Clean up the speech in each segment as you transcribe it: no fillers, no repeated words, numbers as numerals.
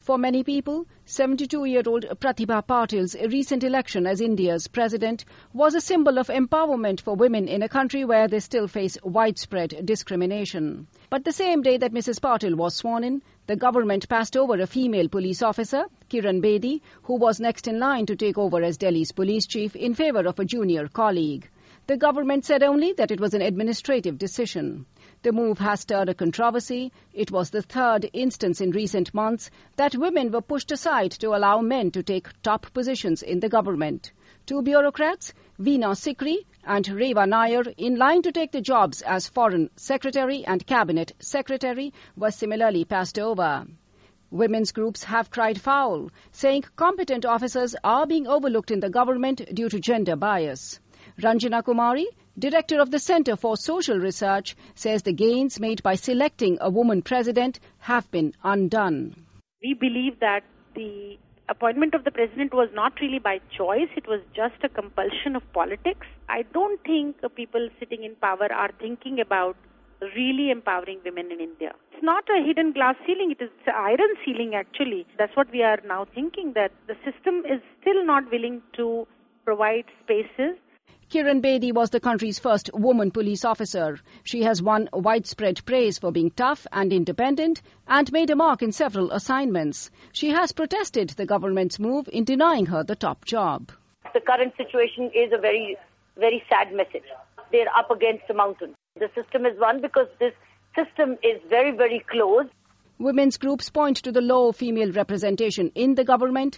For many people, 72-year-old Pratibha Patil's recent election as India's president was a symbol of empowerment for women in a country where they still face widespread discrimination. But the same day that Mrs. Patil was sworn in, the government passed over a female police officer, Kiran Bedi, who was next in line to take over as Delhi's police chief in favour of a junior colleague. The government said only that it was an administrative decision. The move has stirred a controversy. It was the third instance in recent months that women were pushed aside to allow men to take top positions in the government. Two bureaucrats, Veena Sikri and Reva Nair, in line to take the jobs as Foreign Secretary and Cabinet Secretary, were similarly passed over. Women's groups have cried foul, saying competent officers are being overlooked in the government due to gender bias. Ranjana Kumari, director of the Centre for Social Research, says the gains made by selecting a woman president have been undone. We believe that the appointment of the president was not really by choice, it was just a compulsion of politics. I don't think people sitting in power are thinking about really empowering women in India. It's not a hidden glass ceiling, it is an iron ceiling actually. That's what we are now thinking, that the system is still not willing to provide spaces. Kiran Bedi was the country's first woman police officer. She has won widespread praise for being tough and independent and made a mark in several assignments. She has protested the government's move in denying her the top job. The current situation is a very, very sad message. They're up against a mountain. The system is one because this system is very, very close. Women's groups point to the low female representation in the government,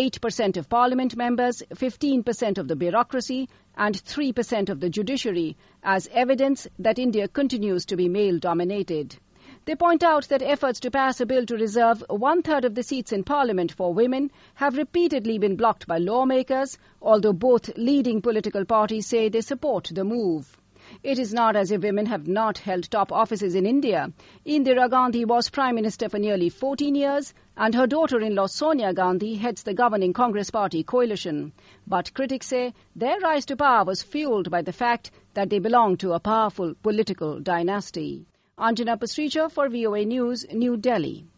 8% of parliament members, 15% of the bureaucracy and 3% of the judiciary as evidence that India continues to be male-dominated. They point out that efforts to pass a bill to reserve one-third of the seats in parliament for women have repeatedly been blocked by lawmakers, although both leading political parties say they support the move. It is not as if women have not held top offices in India. Indira Gandhi was Prime Minister for nearly 14 years and her daughter-in-law Sonia Gandhi heads the governing Congress Party coalition. But critics say their rise to power was fueled by the fact that they belong to a powerful political dynasty. Anjana Pasricha for VOA News, New Delhi.